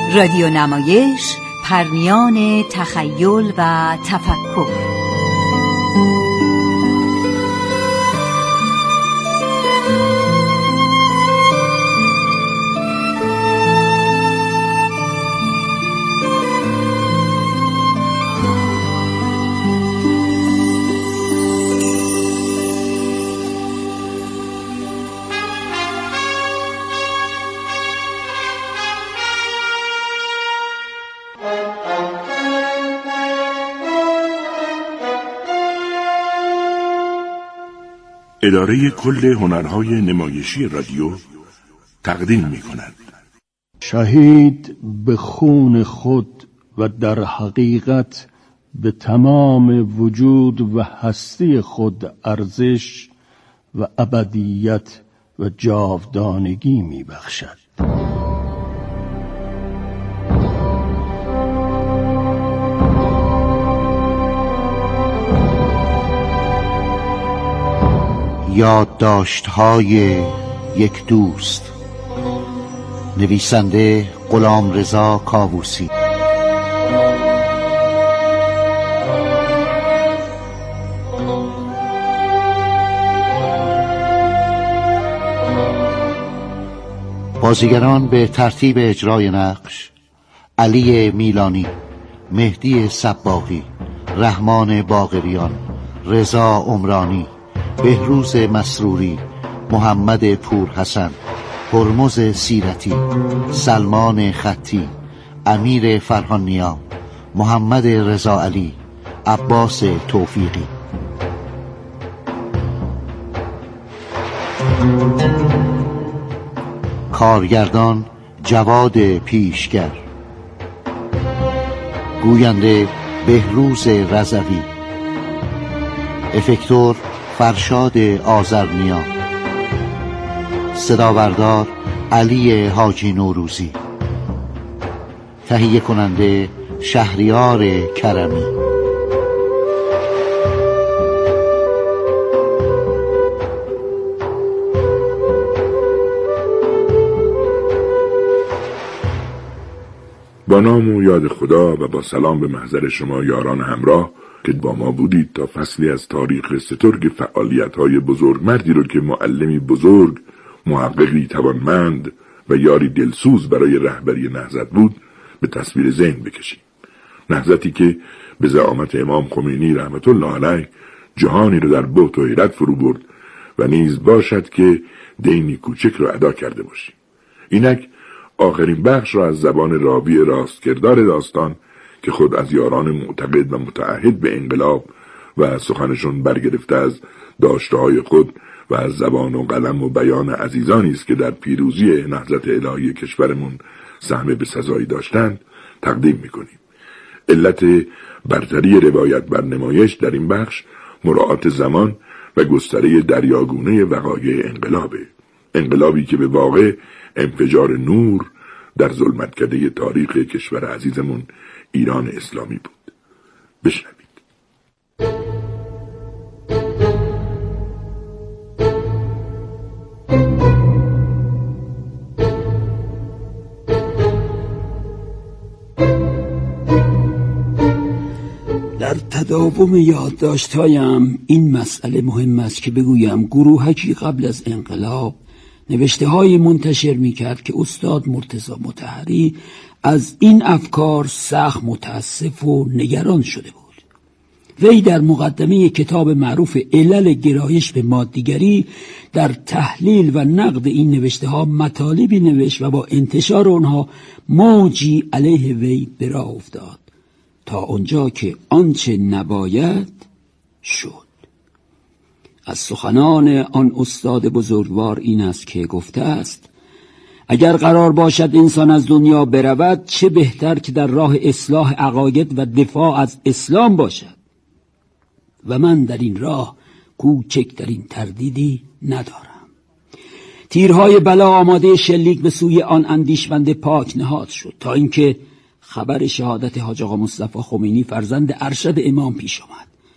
رادیو نمایش، پرمیان تخیل و تفکر. اداره کل هنرهای نمایشی رادیو تقدیم می‌کند. شهید به خون خود و در حقیقت به تمام وجود و هستی خود ارزش و ابدیت و جاودانگی می‌بخشد. یادداشت‌های یک دوست، نویسنده غلامرضا کاووسی. بازیگران به ترتیب اجرای نقش: علی میلانی، مهدی صباغی، رحمان باقریان، رضا عمرانی، بهروز مسروری، محمد پورحسن، هرمز سیرتی، سلمان خطی، امیر فرهانیا، محمد رضا علی، عباس توفیقی. کارگردان جواد پیشگر، گوینده بهروز رضوی، افکتور فرشاد آذرنیا، صداوردار علی حاجی نوروزی، تهیه کننده شهریار کرمی. با نام و یاد خدا و با سلام به محضر شما یاران همراه که با ما بودید تا فصلی از تاریخ سترگ فعالیت‌های بزرگ مردی رو که معلمی بزرگ، محققی توانمند و یاری دلسوز برای رهبری نهضت بود به تصویر ذهن بکشیم. نهضتی که به زعامت امام خمینی رحمت الله علیه جهانی رو در بهت و حیرت فرو برد و نیز باشد که دینی کوچک رو ادا کرده باشیم. اینک آخرین بخش را از زبان راوی راستکردار داستان که خود از یاران معتقد و متعهد به انقلاب و سخنشون برگرفته از داشته‌های خود و از زبان و قلم و بیان عزیزانی است که در پیروزی نهضت الهی کشورمون سهم به سزایی داشتند تقدیم می‌کنیم. علت برتری روایت بر نمایش در این بخش مراعات زمان و گستره دریاگونه وقایع انقلابی که به واقع انفجار نور در ظلمتکده تاریخ کشور عزیزمون ایران اسلامی بود. بشنوید. در تداوم یادداشت‌هایم این مسئله مهم است که بگویم گروهکی قبل از انقلاب نوشته‌های منتشر می‌کرد که استاد مرتضی مطهری از این افکار سخت متاسف و نگران شده بود. وی در مقدمه کتاب معروف علل گرایش به مادیگری در تحلیل و نقد این نوشته‌ها مطالبی نوشت و با انتشار آنها موجی علیه وی به راه افتاد تا آنجا که آنچه نباید شد. از سخنان آن استاد بزرگوار این است که گفته است: اگر قرار باشد انسان از دنیا برود، چه بهتر که در راه اصلاح عقاید و دفاع از اسلام باشد. و من در این راه کوچکترین تردیدی ندارم. تیرهای بلا آماده شلیک به سوی آن اندیشمند پاک نهاد شد تا اینکه خبر شهادت حاج آقا مصطفی خمینی فرزند ارشد امام پیش آمد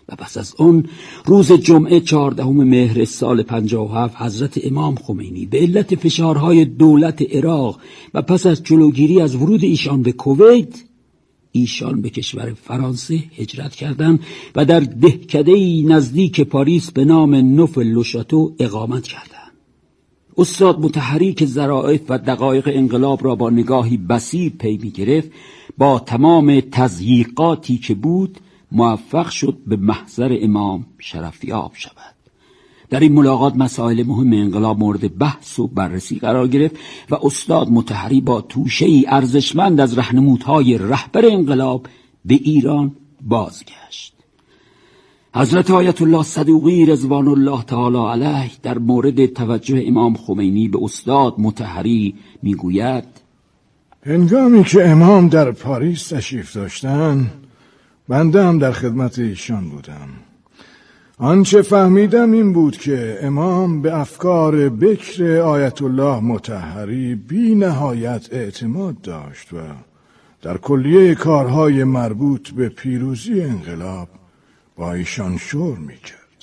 و پس از آن روز جمعه 14 مهر سال 57 حضرت امام خمینی به علت فشارهای دولت عراق و پس از جلوگیری از ورود ایشان به کویت، ایشان به کشور فرانسه هجرت کردند و در دهکده‌ای نزدیک پاریس به نام نوف لوشاتو اقامت کردند. استاد مطهری که ظرافت و دقایق انقلاب را با نگاهی بصیر پی می‌گرفت، با تمام تضییقاتی که بود موفق شد به محضر امام شرفیاب شود. در این ملاقات مسائل مهم انقلاب مورد بحث و بررسی قرار گرفت و استاد مطهری با توشه‌ای ارزشمند از راهنمودهای رهبر انقلاب به ایران بازگشت. حضرت آیت الله صدوقی رضوان الله تعالی علیه در مورد توجه امام خمینی به استاد مطهری میگوید: هنگامی که امام در پاریس تشریف داشتند، بنده هم در خدمت ایشان بودم. آنچه فهمیدم این بود که امام به افکار بکر آیت الله مطهری بی نهایت اعتماد داشت و در کلیه کارهای مربوط به پیروزی انقلاب با ایشان شور میکرد.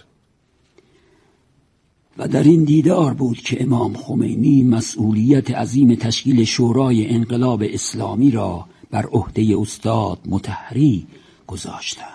و در این دیدار بود که امام خمینی مسئولیت عظیم تشکیل شورای انقلاب اسلامی را بر عهده استاد مطهری گذاشتند.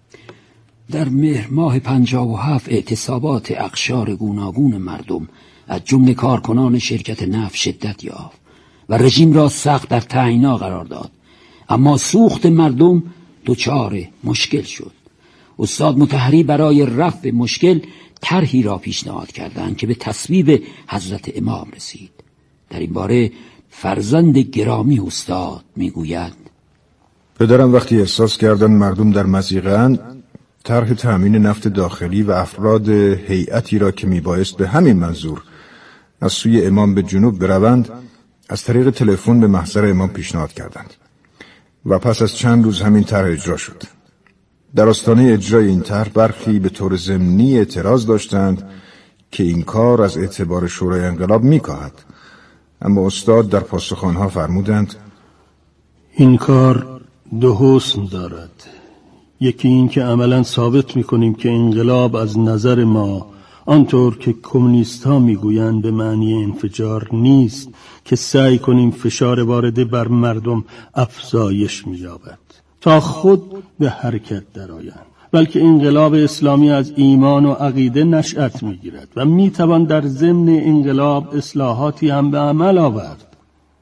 در مهر ماه 57 اعتصابات اقشار گوناگون مردم از جمله کارکنان شرکت نفت شدت یافت و رژیم را سخت در تعیینا قرار داد، اما سوخت مردم دچار مشکل شد. استاد مطهری برای رفع مشکل طرحی را پیشنهاد کردند که به تصویب حضرت امام رسید. در این باره فرزند گرامی استاد میگوید: پدرم وقتی احساس کردن مردم در مضیقه‌اند، طرح تأمین نفت داخلی و افراد هیئتی را که میبایست به همین منظور از سوی امام به جنوب بروند، از طریق تلفن به محضر امام پیشنهاد کردند و پس از چند روز همین طرح اجرا شد. در آستانه اجرای این طرح برخی به طور ضمنی اعتراض داشتند که این کار از اعتبار شورای انقلاب میکاهد، اما استاد در پاسخ آنها فرمودند: این کار دو حسن دارد. یکی این که عملاً ثابت میکنیم که انقلاب از نظر ما آنطور که کمونیست ها میگویند به معنی انفجار نیست که سعی کنیم فشار وارده بر مردم افزایش می‌یابد تا خود به حرکت درآیند، بلکه انقلاب اسلامی از ایمان و عقیده نشأت میگیرد و میتوان در ضمن انقلاب اصلاحاتی هم به عمل آورد.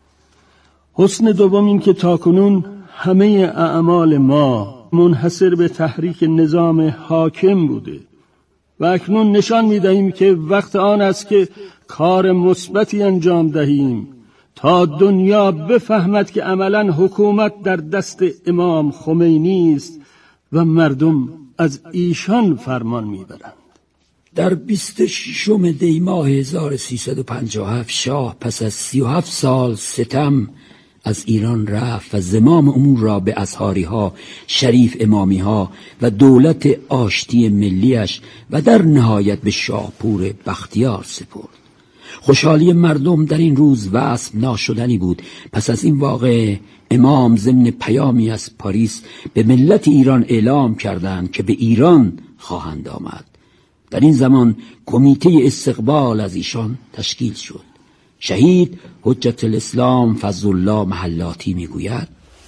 حسن دوم این که تاکنون همه اعمال ما منحصر به تحریک نظام حاکم بوده و اکنون نشان می‌دهیم که وقت آن است که کار مثبتی انجام دهیم تا دنیا بفهمد که عملاً حکومت در دست امام خمینی است و مردم از ایشان فرمان میبرند. در 26 دی ماه 1357 شاه پس از 37 سال ستم از ایران رفت و زمام امور را به اصحاری ها، شریف امامی ها و دولت آشتی ملیش و در نهایت به شاپور بختیار سپرد. خوشحالی مردم در این روز وصف ناشدنی بود. پس از این واقعه امام ضمن پیامی از پاریس به ملت ایران اعلام کردند که به ایران خواهند آمد. در این زمان کمیته استقبال از ایشان تشکیل شد. شهید حجت الاسلام فضل الله محلاتی میگوید: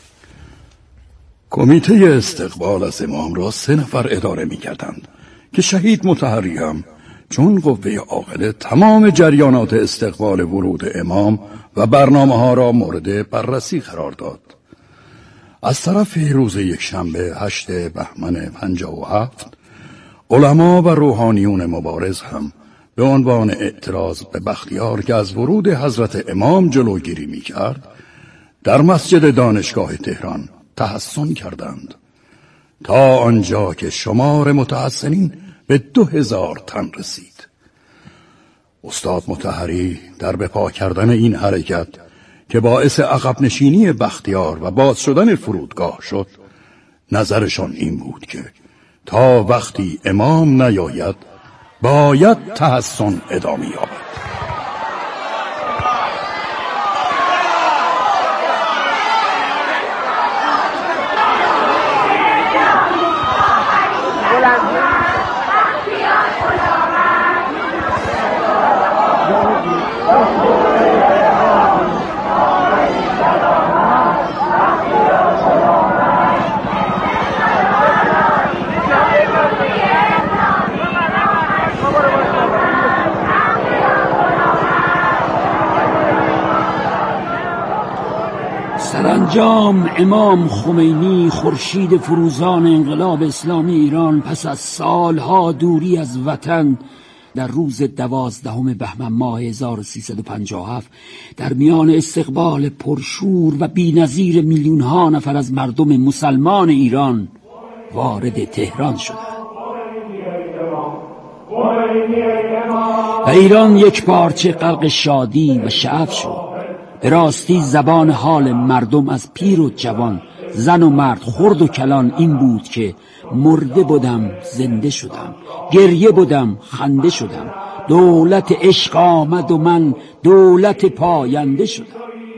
کمیته استقبال از امام را 3 نفر اداره می‌کردند که شهید مطهری هم چون قوه عاقله تمام جریانات استقبال ورود امام و برنامه‌ها را مورد بررسی قرار داد. از طرف روز یکشنبه 8 بهمن 57 علما و روحانیون مبارز هم به عنوان اعتراض به بختیار که از ورود حضرت امام جلوگیری می‌کرد در مسجد دانشگاه تهران تحسن کردند تا آنجا که شمار متحسنین به 2000 تن رسید. استاد مطهری در بپا کردن این حرکت که باعث عقب نشینی بختیار و باز شدن فرودگاه شد، نظرشان این بود که تا وقتی امام نیاید باید تحسن ادامه یابد. سرانجام امام خمینی خورشید فروزان انقلاب اسلامی ایران پس از سالها دوری از وطن در روز 12 بهمن ماه 1357 در میان استقبال پرشور و بی‌نظیر میلیون‌ها نفر از مردم مسلمان ایران وارد تهران شدند و ایران یک پارچه غرق شادی و شعف شد. به راستی زبان حال مردم از پیر و جوان، زن و مرد، خرد و کلان این بود که مرده بودم زنده شدم، گریه بودم خنده شدم، دولت عشق آمد و من دولت پاینده شدم.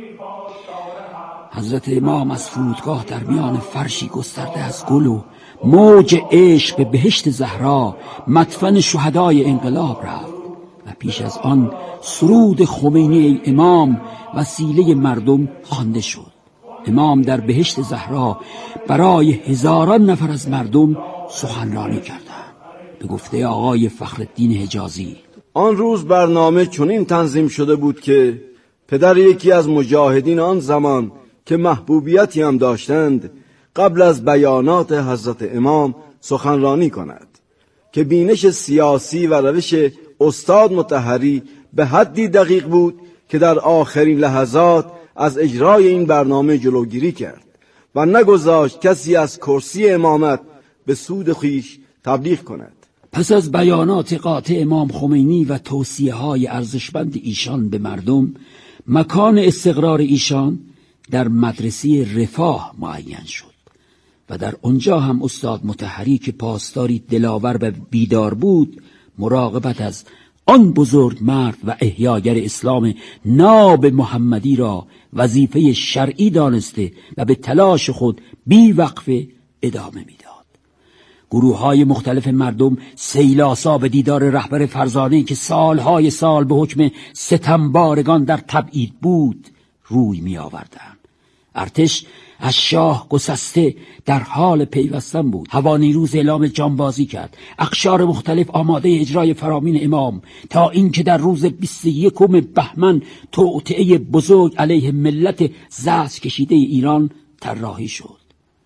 حضرت امام از فرودگاه در میان فرشی گسترده از گل و موج عشق به بهشت زهرا مدفن شهدای انقلاب رفت و پیش از آن سرود خمینی ای امام وسیله مردم خوانده شد. امام در بهشت زهرا برای هزاران نفر از مردم سخنرانی کردند. به گفته آقای فخرالدین حجازی: آن روز برنامه چنین تنظیم شده بود که پدر یکی از مجاهدین آن زمان که محبوبیتی هم داشتند قبل از بیانات حضرت امام سخنرانی کند که بینش سیاسی و روش استاد مطهری به حدی دقیق بود که در آخرین لحظات از اجرای این برنامه جلوگیری کرد و نگذاشت کسی از کرسی امامت به سود خویش تبلیغ کند. پس از بیانات قاطع امام خمینی و توصیه‌های ارزشمند ایشان به مردم، مکان استقرار ایشان در مدرسه رفاه معین شد و در آنجا هم استاد مطهری که پاسداری دلاور و بیدار بود، مراقبت از آن بزرگ مرد و احیاگر اسلام ناب محمدی را وظیفه شرعی دانسته و به تلاش خود بی وقفه ادامه میداد. گروه‌های مختلف مردم سیلاسا به دیدار رهبر فرزانه‌ای که سالهای سال به حکم ستمبارگان در تبعید بود روی می آوردند. ارتش از شاه گسسته در حال پیوستن بود. هوانیروز اعلام جانبازی کرد. اقشار مختلف آماده اجرای فرامین امام تا اینکه در روز 21 بهمن توطئه بزرگ علیه ملت زست کشیده ایران طراحی شد.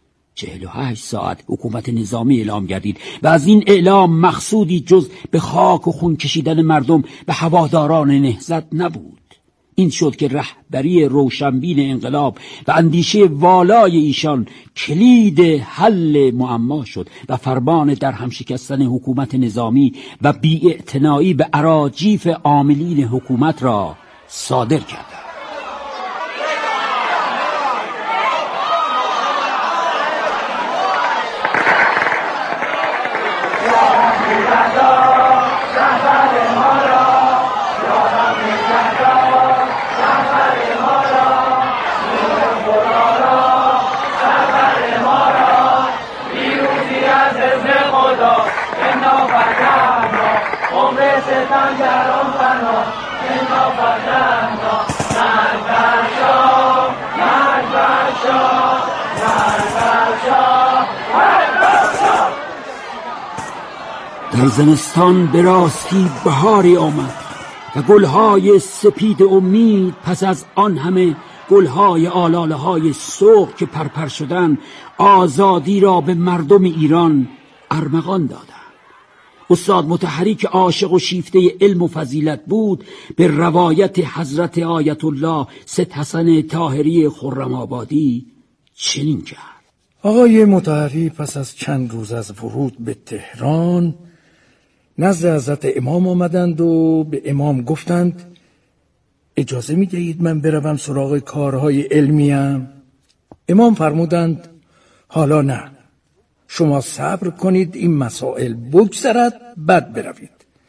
48 ساعت حکومت نظامی اعلام گردید و از این اعلام مقصودی جز به خاک و خون کشیدن مردم و هواداران نهضت نبود. این شد که رهبری روشنبین انقلاب و اندیشه والای ایشان کلید حل معما شد و فرمان در هم شکستن حکومت نظامی و بی‌اعتنایی به اراجیف عاملین حکومت را صادر کردند. در زمستان به راستی بهاری آمد و گلهای سپید امید پس از آن همه گلهای آلاله های سرخ که پرپر شدن آزادی را به مردم ایران ارمغان دادند. استاد مطهری که عاشق و شیفته علم و فضیلت بود به روایت حضرت آیت الله سید حسن طاهری خرم‌آبادی چنین کرد: آقای مطهری پس از چند روز از ورود به تهران نزد حضرت امام آمدند و به امام گفتند اجازه می دهید من بروم سراغ کارهای علمیم؟ امام فرمودند حالا نه، شما صبر کنید این مسائل بگذرد بعد بروید.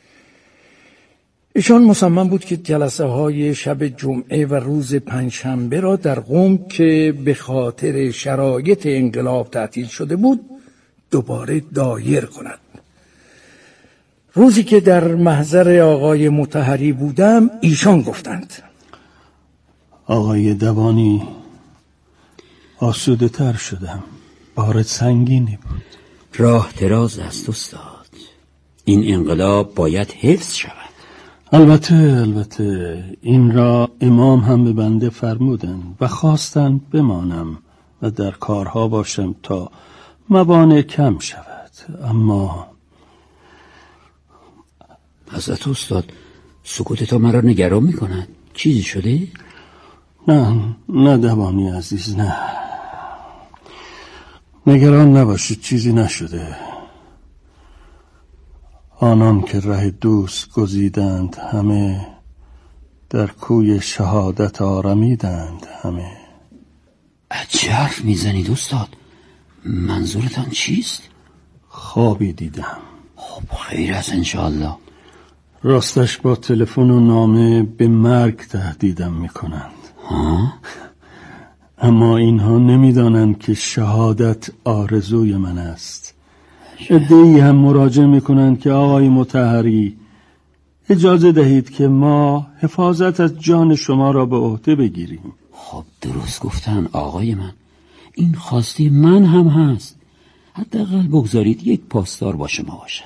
ایشان مصمم بود که جلسه های شب جمعه و روز پنجشنبه را در قم که به خاطر شرایط انقلاب تعطیل شده بود دوباره دایر کند. روزی که در محضر آقای مطهری بودم ایشان گفتند آقای دوانی آسوده تر شدم، بار سنگینی بود. راه دراز است استاد، این انقلاب باید حفظ شود. البته این را امام هم به بنده فرمودند و خواستند بمانم و در کارها باشم تا موانع کم شود. اما حضرت استاد سکوتتا مرا نگران میکنند. چیزی شده؟ نه دوانی عزیز، نه، نگران نباشید، چیزی نشده. آنان که ره دوست گزیدند همه، در کوی شهادت آرمیدند همه. چه حرف میزنید استاد؟ منظورتان چیست؟ خوابی دیدم. خب خیر است انشاءالله. راستش با تلفن و نامه به مرگ تهدیدم میکنند. اما اینها نمیدانند که شهادت آرزوی من است. عده‌ای هم مراجعه میکنند که آقای مطهری اجازه دهید که ما حفاظت از جان شما را به عهده بگیریم. خب درست گفتن آقای من، این خواسته من هم هست. حداقل بگذارید یک پاسدار با شما باشد.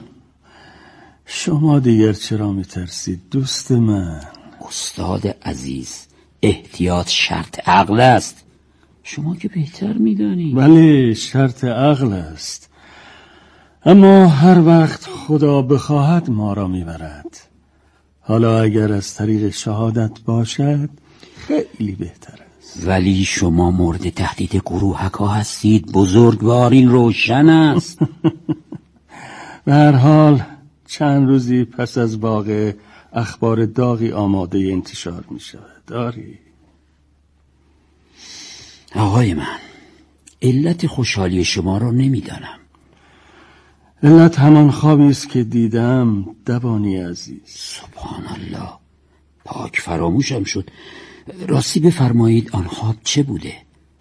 شما دیگر چرا میترسید دوست من؟ استاد عزیز، احتیاط شرط عقل است. شما که بهتر میدانید. بله شرط عقل است، اما هر وقت خدا بخواهد ما را میبرد. حالا اگر از طریق شهادت باشد خیلی بهتر است. ولی شما مورد تهدید گروهکا هستید بزرگوار، این روشن است. به هر حال چند روزی پس از واقعه اخبار داغی آماده انتشار می شود. داری آقای من، علت خوشحالی شما را نمیدانم. علت همان خوابی است که دیدم دوانی عزیز. سبحان الله، پاک فراموشم شد. راستی بفرمایید آن خواب چه بوده؟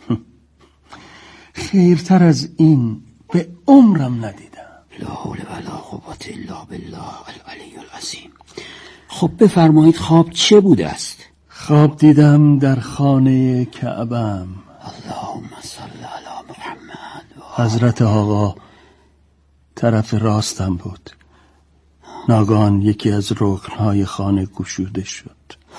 خیرتر از این به عمرم ندیدم. لا حول ولا قوة الا بالله العلی العظیم. خب بفرمایید خواب چه بوده است؟ خواب دیدم در خانه کعبم. اللهم صل علی محمد. حضرت آقا طرف راستم بود. ناگهان یکی از رکنهای خانه گشوده شد.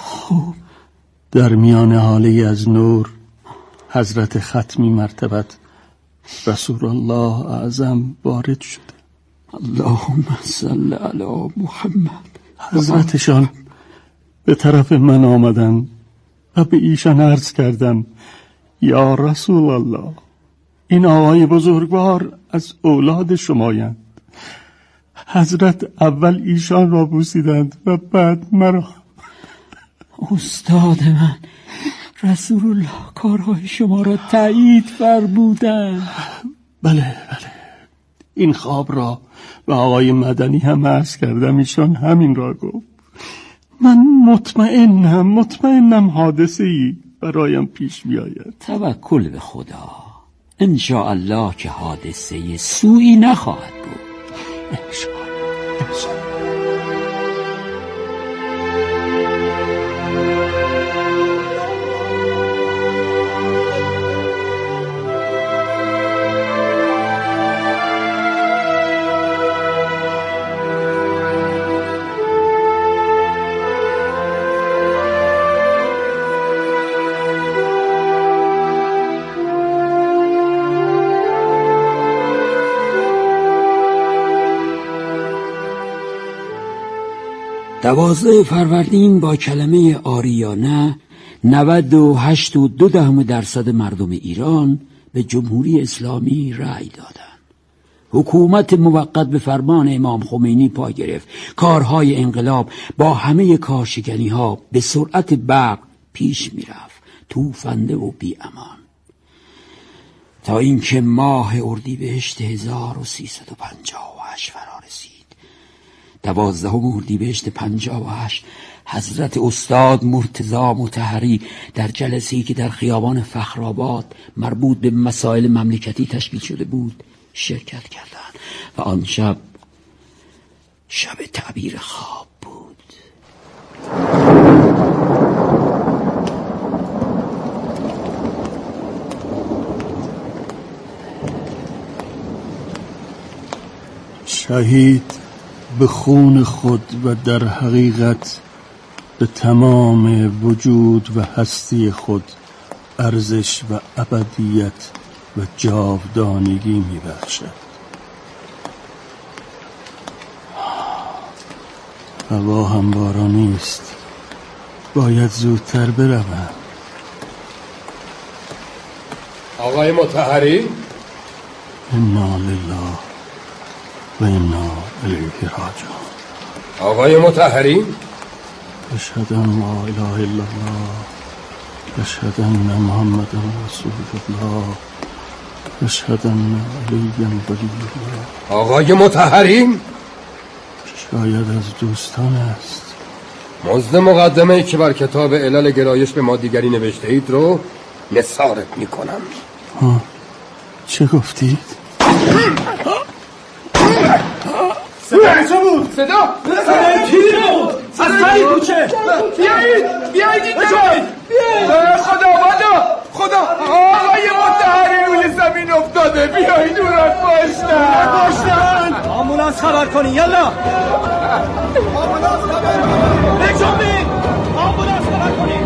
در میان حاله از نور حضرت ختمی مرتبت رسول الله اعظم وارد شد. اللهم صل علی محمد. حضرتشان به طرف من آمدن و به ایشان عرض کردم یا رسول الله، این آقای بزرگوار از اولاد شمایند. حضرت اول ایشان را بوسیدند و بعد مرا. استاد من، رسول الله کارهای شما را تایید فرمودند. بله این خواب را به آقای مدنی هم عرض کردم، ایشان همین را گفت. من مطمئنم حادثه‌ای برایم پیش بیاید. توکل به خدا، انشاءالله که حادثه سوئی نخواهد بود. انشاءالله. دوازده فروردین با کلمه آریانه 98.2% مردم ایران به جمهوری اسلامی رأی دادند. حکومت موقت به فرمان امام خمینی پا گرفت. کارهای انقلاب با همه کارشکنی‌ها به سرعت برق پیش می‌رفت، توفنده و بی امان، تا اینکه ماه اردیبهشت 1358 فرا رسید. 12 اردیبهشت 58 حضرت استاد مرتضی مطهری در جلسه‌ای که در خیابان فخرآباد مربوط به مسائل مملکتی تشکیل شده بود شرکت کردند و آن شب تعبیر خواب بود. شهید به خون خود و در حقیقت به تمام وجود و هستی خود ارزش و ابدیت و جاودانگی می‌بخشد. هوا هموارانی است، باید زودتر بروم. آقای مطهری؟ انا لله و انا الیه راجعون. آقای مطهری؟ اشهد ان لا اله الا الله، اشهد ان محمد رسول الله، اشهد ان علی ولی الله. آقای مطهری؟ شاید از دوستان است. مزد مقدمه‌ای که بر کتاب علل گرایش به ما دیگری نوشته اید رو نثارت میکنم. چه گفتید؟ صدا چه بود؟ صدا کی بود؟ از تایی کوچه. بیایید اینجا. خدا آقای مطهری روی زمین افتاده. بیایید او را کشتن. آمبولانس خبر کنی. یلا آمبولانس خبر کنی. بجنبید. آمبولانس خبر کنی.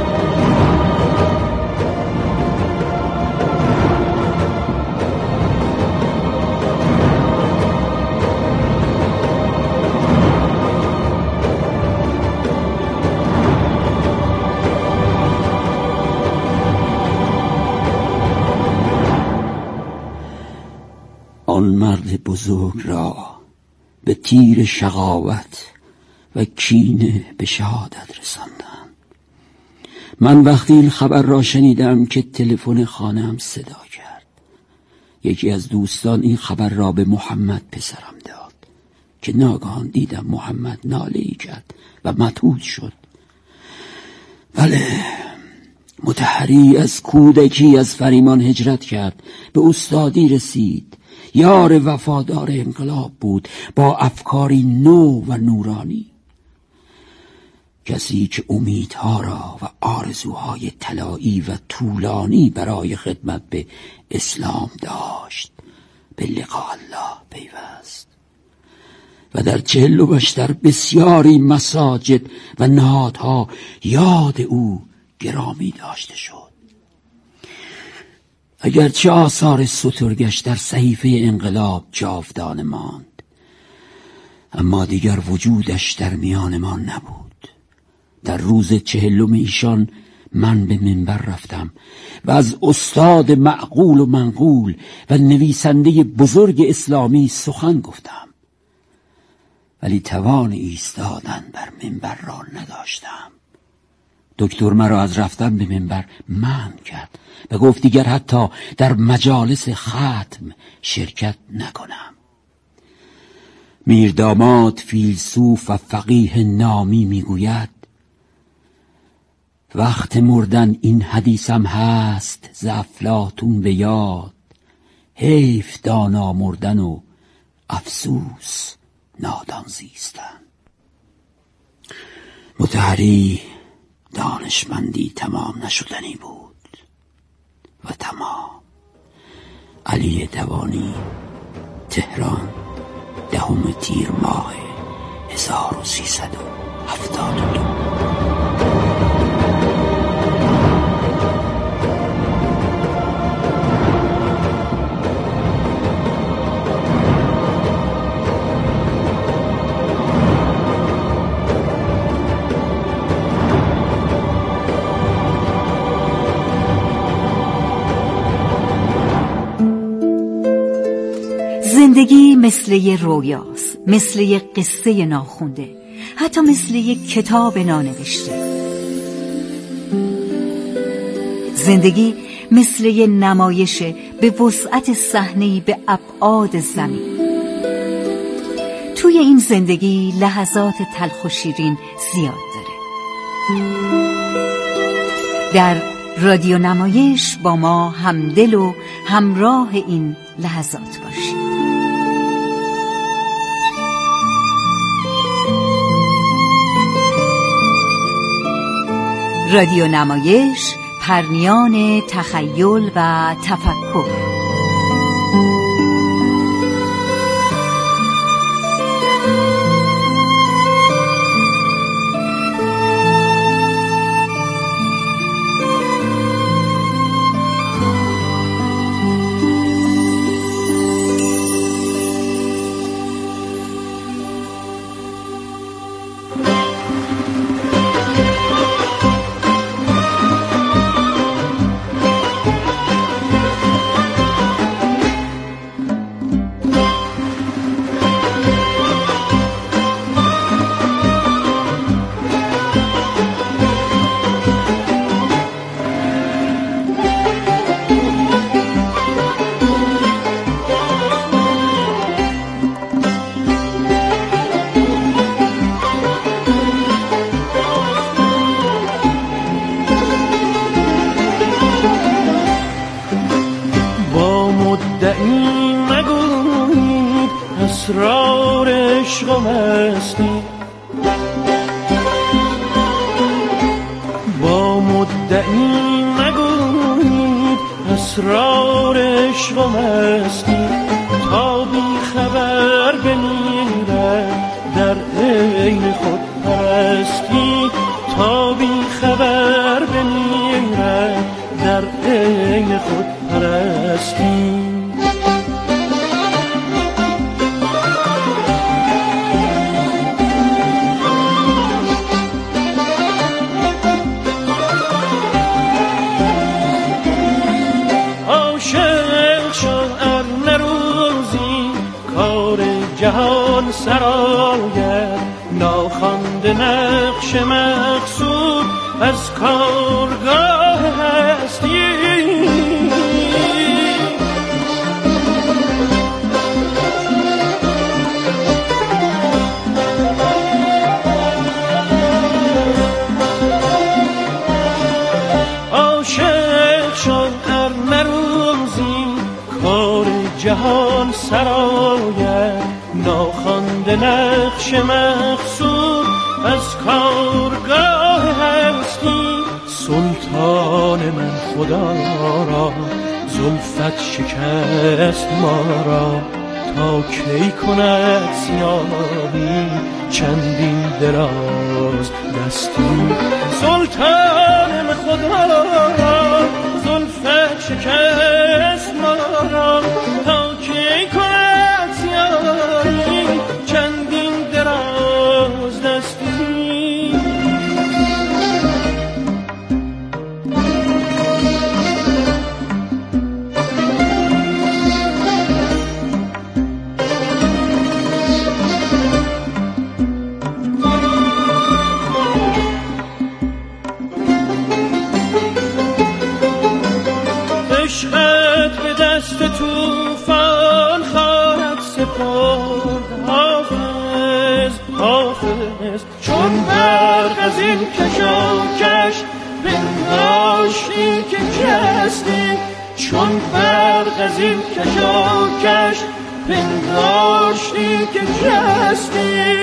آن مرد بزرگ را به تیر شقاوت و کینه به شهادت رساندند. من وقتی این خبر را شنیدم که تلفن خانه‌ام صدا کرد. یکی از دوستان این خبر را به محمد پسرم داد که ناگهان دیدم محمد ناله‌ای کرد و متعود شد. بله، مطهری از کودکی از فریمان هجرت کرد، به استادی رسید. یار وفادار انقلاب بود با افکاری نو و نورانی. کسی که امیدها را و آرزوهای طلایی و طولانی برای خدمت به اسلام داشت. به لقاء الله پیوست و در 48 بسیاری مساجد و نهادها یاد او گرامی داشته شد. اگرچه آثار سترگش در صحیفه انقلاب جاودانه ماند، اما دیگر وجودش در میان ما نبود. در روز 40 ایشان من به منبر رفتم و از استاد معقول و منقول و نویسنده بزرگ اسلامی سخن گفتم، ولی توان ایستادن بر منبر را نداشتم. دکتر مرا از رفتن به منبر منع کرد و گفت دیگر حتی در مجالس ختم شرکت نکنم. میرداماد فیلسوف و فقیه نامی میگوید وقت مردن این حدیثم هست ز افلاطون به یاد، حیف دانا مردن و افسوس نادان زیستن. مطهری دانشمندی تمام نشدنی بود و تمام. علی دوانی، تهران، 10 تیر ماه 1372. زندگی مثل یه رویاست، مثل یه قصه ناخونده، حتی مثل یه کتاب نانوشته. زندگی مثل یه نمایش به وسعت صحنه‌ای به ابعاد زمین. توی این زندگی لحظات تلخ و شیرین زیاد داره. در رادیو نمایش با ما همدل و همراه این لحظات باشید. رادیو نمایش، پرنیان تخیل و تفکر. اسرار عشق و مستی. با مدعی مگویید اسرار عشق و مستی، تا بی خبر بمیرد در عین خود پرستی، تا بی خبر بمیرد در عین خود پرستی. جهان سراید ناخوانده نقش مقصود از کارگاه هستی. عاشق شد ار نروزی کار جهان سراید ناخوانده نقش مقصود از کارگاه هستی. سلطان من خدا را زلفت شکست ما را، تا کی کند سیاهی چندین دراز دستی. سلطان من خدا را زلفت شکست ما را، تا کی کند سیاهی چندین دراز دستی. عشقت به دست توفان خواهد سپرد حافظ حافظ، چون برق از این کشاکش پنداشتی که کستی، چون برق از این کشاکش پنداشتی که کستی.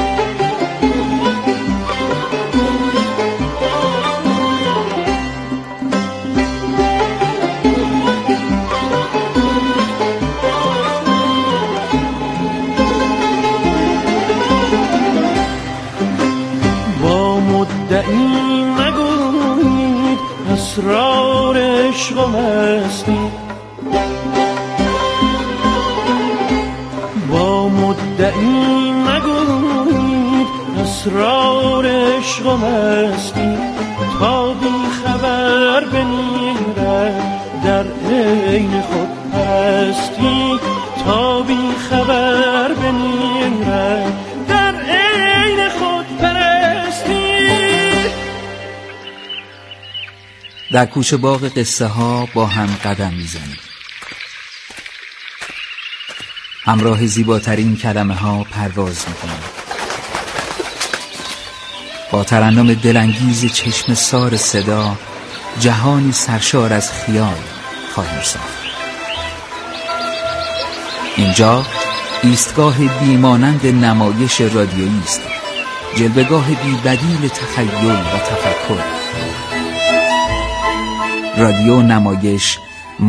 مدعی مگویید اسرار عشق و مستی، با مدعی مگویید اسرار عشق و مستی، تا بی خبر بمیرد در عین خود پرستی، تا بی خبر بمیرد در عین خود پرستی. در کوچه باغ قصه ها با هم قدم میزنیم، همراه زیباترین کلمه ها پرواز میکنیم، با ترنم دلانگیز چشم سار صدا جهانی سرشار از خیال خواهیم ساخت. اینجا ایستگاه بیمانند نمایش رادیویی است، جلوه‌گاه بی بدیل تخیل و تفکر. رادیو نمایش